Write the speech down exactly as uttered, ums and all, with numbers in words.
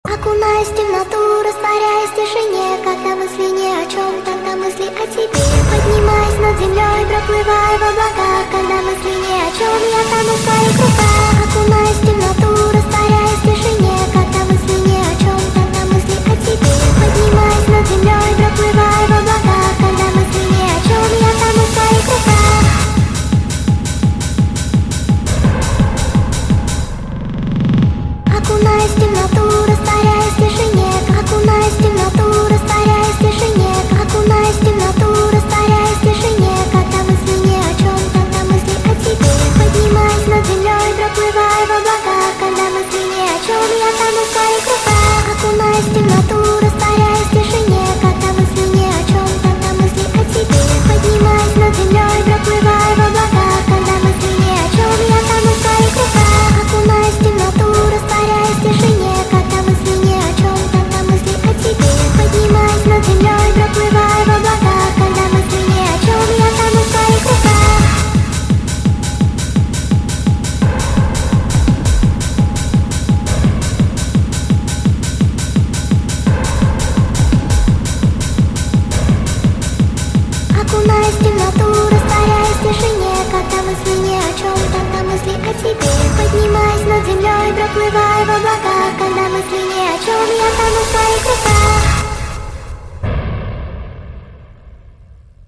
Окунаюсь в темноту, растворяясь в тишине. Когда мысли ни о чем, тогда мысли о тебе. Поднимаясь над землей, проплывая в облаках. Когда мысли ни о чем, я тону в твоих руках. Окунаюсь в темноту, растворяясь в тишине. Когда мысли ни о чем, тогда мысли о тебе. Поднимаясь над землей, проплывая в облаках. Когда мысли ни о чем, я тону в твоих руках. Окунаюсь в темноту, растворяясь в тишине. Окунаюсь в темноту, растворяясь в тишине. Окунаюсь в темноту, растворяясь в тишине. Когда мысли ни о чем, тогда мысли о тебе. Поднимаясь над землей, проплывая в облаках. Когда мысли ни о чем, я тону в твоих руках. Окунаюсь в темноту, растворяясь в тишине. Когда мысли ни о чем, тогда мысли о тебе. Поднимаясь над землей, проплывая в облаках. Когда мысли ни о чем, я тону в твоих руках. Окунаюсь в темноту, растворяясь в тишине. Когда мысли ни о чем, тогда мысли о тебе. Поднимаясь над землей, проплывая в облаках. Когда мысли ни о чем, я тону в твоих руках. Окунаюсь в темноту, растворяясь в тишине. Когда мысли ни о чем, тогда мысли о тебе. Поднимаясь над землей, проплывая в облаках. Когда мысли ни о чем, я тону в твоих руках.